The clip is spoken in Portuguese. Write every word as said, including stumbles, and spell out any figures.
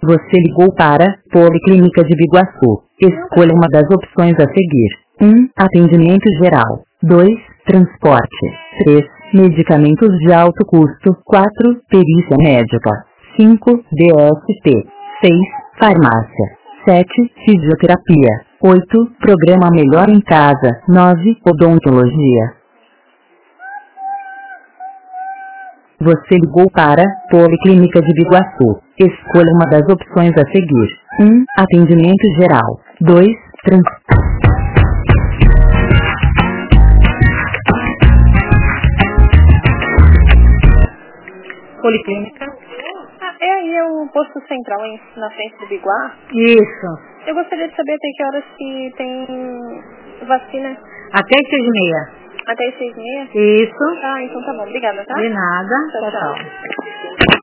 Você ligou para Policlínica de Biguaçu. Escolha uma das opções a seguir. um. Atendimento geral. dois. Transporte. três. Medicamentos de alto custo. quatro. Perícia médica. cinco. D S T. seis. Farmácia. sete. Fisioterapia. oito. Programa Melhor em Casa. nove. Odontologia. Você ligou para Policlínica de Biguaçu. Escolha uma das opções a seguir. um. Atendimento geral. dois. Trans... Policlínica. Ah, é aí é o posto central hein, na frente do Biguá? Isso. Eu gostaria de saber até que horas que tem vacina. Até seis e meia. Até as seis e meia? Isso. Ah, então tá bom. Obrigada, tá? De nada. Tchau, Tchau, tchau. tchau.